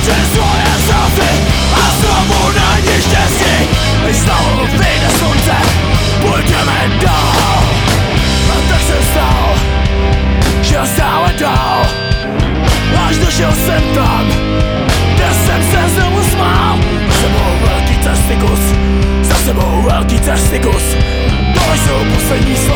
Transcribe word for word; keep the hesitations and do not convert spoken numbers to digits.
Při svoje srdci a znovu není štěstí. Když znovu vyjde slunce, půjdeme dál. A tak se stalo, že stále dál, až došel jsem tam, kde jsem se znovu smál. Za sebou velký cesty kus, za sebou velký cesty kus. To jsou poslední slova.